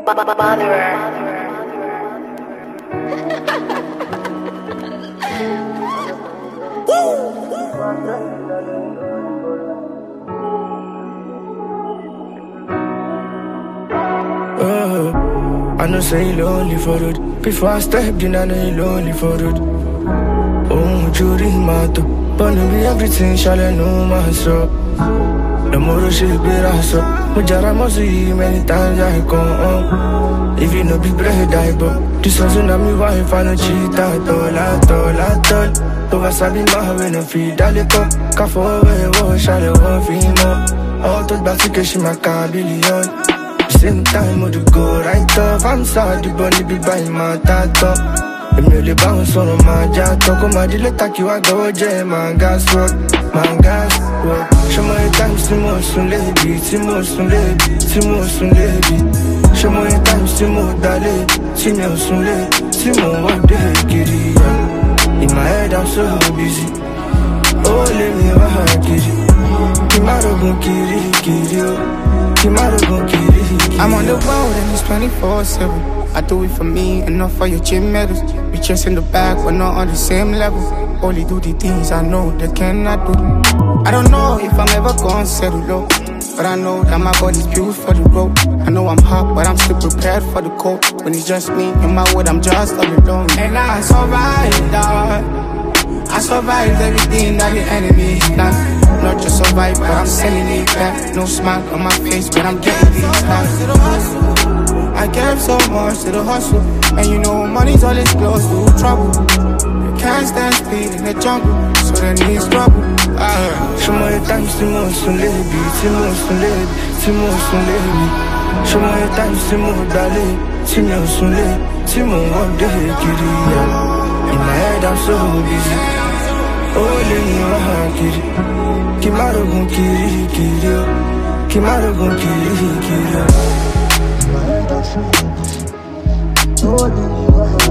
I know say you lonely for it. Before I stepped in, I know you lonely for it. Oh, Judy Mato, but no be everything, shall I know myself. The more she be so, Mujara must see many times I come home. If you know be bread, I go. This wasn't a me wife, I no cheat at all. Over Sabi Maha, no feed, I lick up. Cafe away, what shall I want for him? All those basket, she my car billion. Same time, would you go right off? I'm sorry, but be by my tattoo. I'm really bounce on my jaw. Talk on my delay, take you, I go, J, my gas work. My gas work. Show my time, Simo, soon, lady. Simo, soon, lady. Simo, soon, lady. Show my time, Simo, Dale. Simo, soon, lady. Simo, what day, giddy. In my head, I'm so busy. Oh, let me rock, giddy. Kimaro, go, kiri. I'm on the road and it's 24/7. I do it for me and not for your gym medals. We just in the back, but not on the same level. Only do the things I know they cannot do. I don't know if I'm ever gonna settle low, but I know that my body's built for the road. I know I'm hot, but I'm still prepared for the cold. When it's just me in my wood, I'm just all alone. And I survived, I survived everything that the enemy done. Not just survive, but I'm sending it back. No smile on my face, but I'm getting these lives. I gave so much to the hustle, and you know money's always close to trouble. You can't stand still in the jungle, so there needs trouble. Show my time, Simo, soon, lady. Simo, soon, lady. Simo, soon, lady. Show my time, Simo, Dale. Simo, soon, lady. Simo, what day, kitty. In my head, I'm so busy. Oh, let me rock, kitty. Kimaro gon' kiri, Kimaro gon' kiri.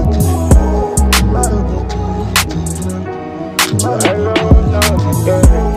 Kimaro gon' kiri.